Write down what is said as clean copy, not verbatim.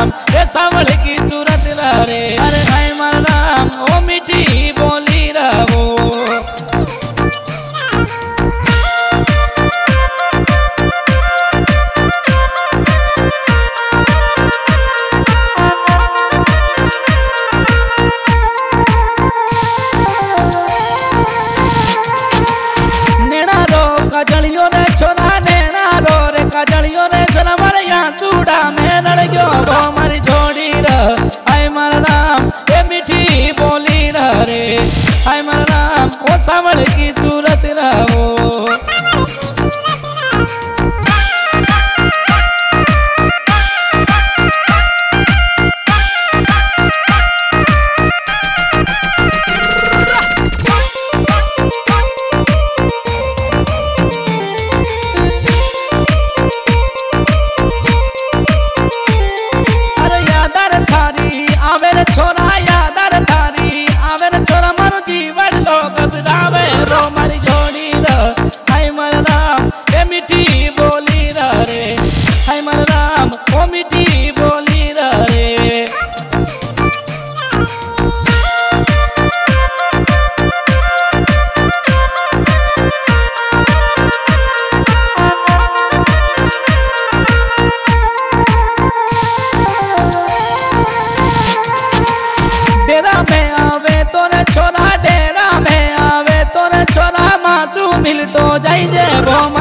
राम ये सावल की सूरत रे। अरे हाय मारा राम ओ मीठी बोली रहो। नैना रो कजलियों रे छोरा नैना रो रे कजलियों रे छोरा मारे यहाँ सूड़ा में लड़ गयो वो मारी छोड़ी र। हाय मारा राम ये मीठी बोली रे। हाय मारा राम ओ सावल की सूरत रहो। आवेर छोरा यादर थारी आवेर छोरा मारो जीवन लोग घबरावे रो मारी जोड़ी र। हाय मारा राम ये मीठी बोली रे। हाय मारा राम ओ मीठी बोली रे। डेरा में आवे तोरे छोरा डेरा में आवे तोरे छोरा मासू मिल तो जाई जे वो